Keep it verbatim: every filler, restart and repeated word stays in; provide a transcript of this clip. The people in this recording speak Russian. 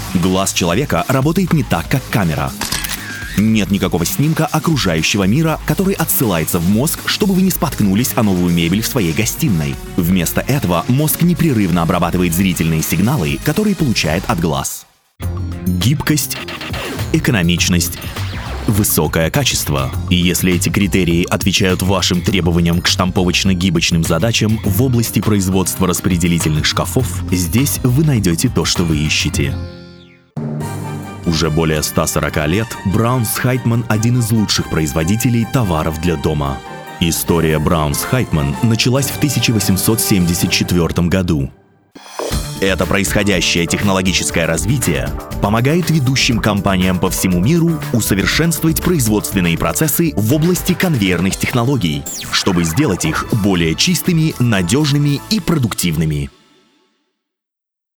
Глаз человека работает не так, как камера. Нет никакого снимка окружающего мира, который отсылается в мозг, чтобы вы не споткнулись о новую мебель в своей гостиной. Вместо этого мозг непрерывно обрабатывает зрительные сигналы, которые получает от глаз. Гибкость, экономичность, высокое качество. И если эти критерии отвечают вашим требованиям к штамповочно-гибочным задачам в области производства распределительных шкафов, здесь вы найдете то, что вы ищете. Уже более ста сорока лет Браунс-Хайтман – один из лучших производителей товаров для дома. История Браунс-Хайтман началась в тысяча восемьсот семьдесят четвёртом году. Это происходящее технологическое развитие помогает ведущим компаниям по всему миру усовершенствовать производственные процессы в области конвейерных технологий, чтобы сделать их более чистыми, надежными и продуктивными.